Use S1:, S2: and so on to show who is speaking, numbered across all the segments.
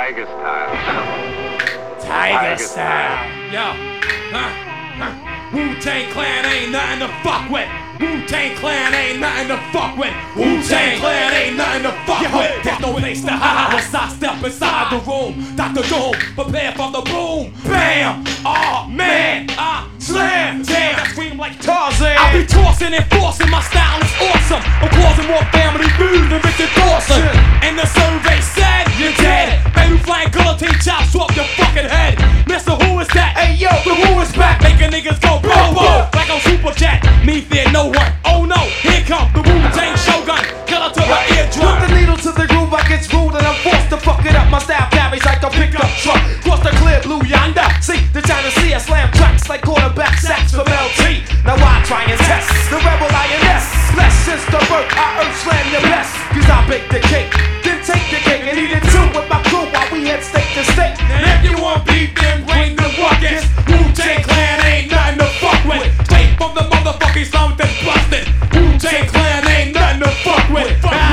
S1: Tiger style.
S2: Tiger style. Yo. Wu-Tang Clan ain't nothing to fuck with. Wu-Tang Clan ain't nothing to fuck with. Wu-Tang Clan ain't nothing to fuck with. There's no place to hide once I step inside the room. Dr. Doom, prepare for the boom. Bam! Oh man, I slam. Damn, I scream like Tarzan. I be tossing and forcing, my style is awesome. I'm causing more family food than Richard Dawson. And the survey said you're dead. Baby flying guillotine chops off your fucking head. Mister, who is that? Hey yo, the who is back, making niggas go boom boom like on Superjet. Me fear no one. Oh no, here come the Wu-Tang Shogun. Killer to my eardrum.
S3: Put the needle to the groove, I get screwed and I'm forced to fuck it up. My style carries like a pickup truck. Cross the clear blue yonder. See the China Sea, I slam tracks like quarterback sacks from LT. Now I try and test the rebel INS. Less since the birth, I earth slam your best. Cause I bake the cake, then take the cake and eat it too with my crew while we head state to state.
S2: And if you want beef, then bring the ruckus. Wu-Tang Clan ain't nothing to fuck with. Straight from the motherfucking slum that's busted. Wu-Tang Clan ain't nothing to fuck with.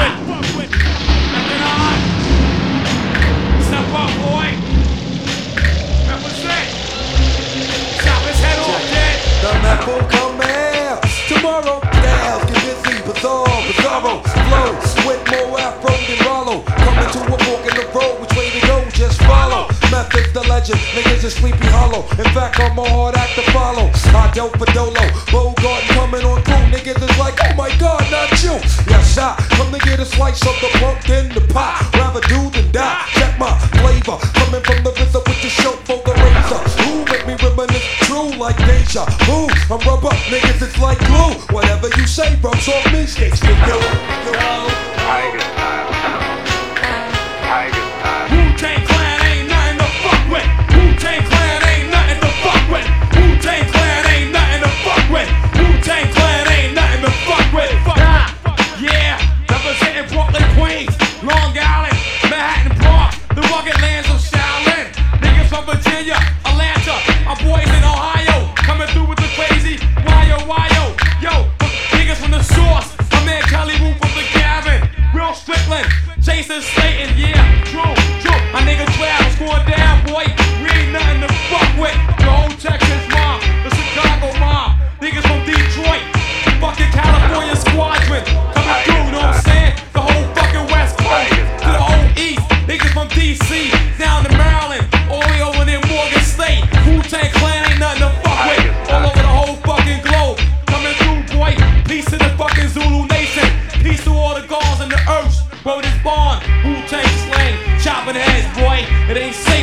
S2: Step up, boy. Represent. Chop his head off, kid.
S4: The map will come out tomorrow. Styles get busy, bizarro, flow with more afro than Rollo. Coming to a fork in the road, which way to go? Just follow. Method's the legend, niggas is Sleepy Hollow. In fact, I'm a hard act to follow. I dealt for Dolo, Bogart coming on through. Niggas is like, oh my God, not you. Yes, I come to get a slice of the punk in the pie. Rather do than die. Check my flavor, coming from the RZA with the show for the razor. Who make me reminisce true like deja vu? I'm rubber, niggas it's like glue. Whatever you say, rubs off me, sticks to you.
S1: Tiger style. Tiger style.
S2: Wu-Tang Clan ain't nothing to fuck with. Wu-Tang Clan ain't nothing to fuck with. Wu-Tang Clan ain't nothing to fuck with. Wu-Tang Clan ain't nothing to fuck with. Yeah, representing Brooklyn, Queens, Long Island, Manhattan, Bronx, the rugged lands of Shaolin. Niggas from Virginia, Atlanta, my boys in Ohio, coming through with the crazy wyo. Yo, niggas from the source, my man Kelly Wu from the Gavin, Will Strickland, Jason Slayton, yeah, true. My nigga Travis going down, boy. We ain't nothing to fuck with. The whole Texas mob, the Chicago mob, niggas from Detroit, fucking California squadron, coming through, know what I'm saying? The whole fucking West Coast, to the whole East, niggas from DC, down to Maryland, all the way over near Morgan State. Wu-Tang Clan ain't nothing to fuck with, all over the whole fucking globe, coming through, boy. Peace to the fucking Zulu Nation, peace to all the gods and the earth. Word is born, Wu-Tang slang, chopping heads, boy. It ain't